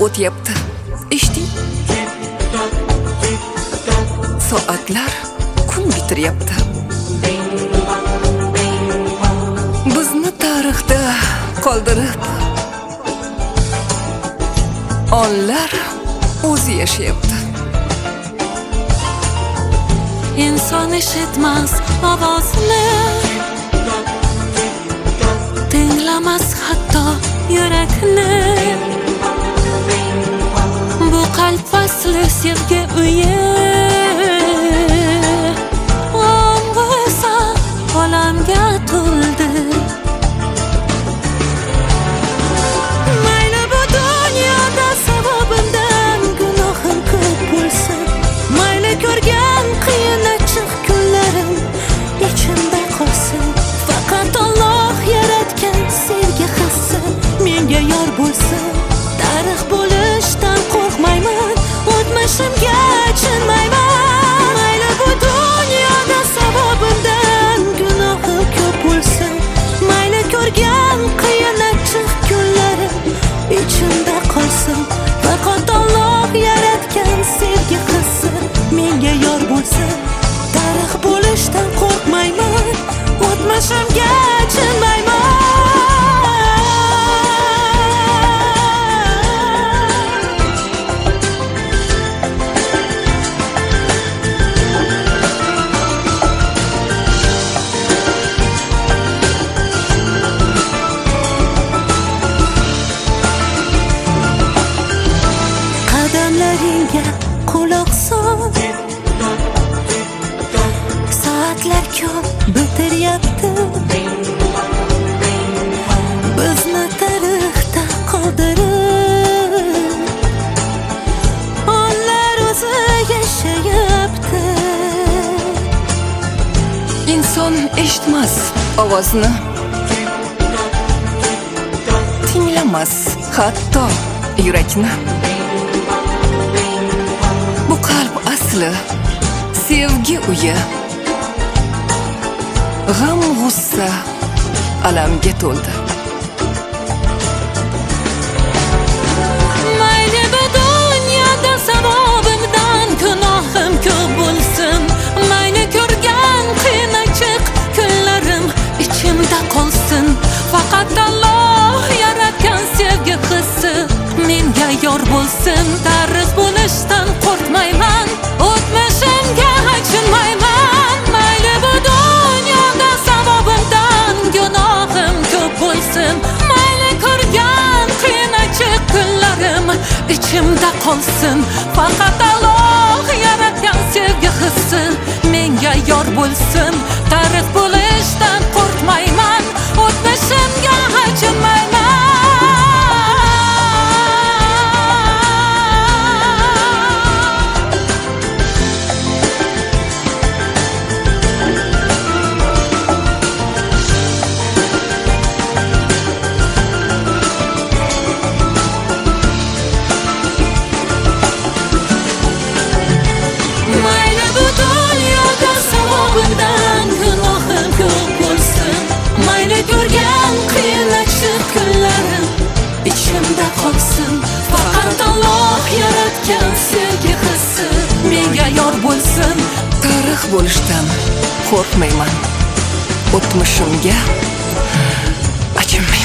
o'tyapti. Eshiting. Soatlar kun bitiryapti. Bizni tarixda qoldirib onlar o'zi yashayapti. İnson eshitmas ovozni, tinglamas hatto yurakni. Bu qalb fasli sevgi uyi, o'ng'isa olamga to'ldi. Mayli bu dunyoda savobimdan gunohim ko'p bo'lsin, mayli ko'rgan qiyin achchiq kunlarim ichimda qolsin. Faqat Alloh yaratgan sevgi hissi menga yor bo'lsin. Tarix bo'lishdan qo'rqmayman, o'tmishimga achinmayman. Mayli bu dunyoda savobimdan gunohim ko'p bo'lsin, mayli ko'rgan qiyin achchiq kunlarim ichimda qolsin. Faqat Alloh yaratgan sevgi hissi menga yor bo'lsin. Tarix bo'lishdan qo'rqmayman, o'tmishimga achinmayman. Qadamlaringga quloq sol, soatlar ko'p bitiryapti. Bizni tarixda qoldirib onlar o'zi yashayapti. Inson eshitmas ovozni, tinglamas hatto yurakni. Bu qalb asli sevgi uyi, g'am g'ussa alamga to'ldi. Mayli bu dunyoda savobimdan gunohim ko'p bo'lsin, mayli ko'rgan qiyin achchiq kunlarim ichimda qolsin. Faqat Alloh yaratgan sevgi hissi menga yor bo'lsin. Tarix bo'lishdan qo'rqmayman, o'tmishimga achinmayman. Mayli bu dunyoda savobimdan gunohim ko'p bo'lsin, mayli ko'rgan qiyin achchiq kunlarim ichimda qolsin. Faqat Alloh yaratgan sevgi hissi menga yor bo'lsin. Tarix bo'lishdan qo'rqmayman, o'tmishimga achinmayman. Mayli bu dunyoda savobimdan gunohim ko'p bo'lsin, mayli ko'rgan qiyin achchiq kunlarim ichimda qolsin. Faqat Alloh yaratgan sevgi hissi menga yor bo'lsin. Tarix bo'lishdan qo'rqmayman, o'tmishimga achinmayman.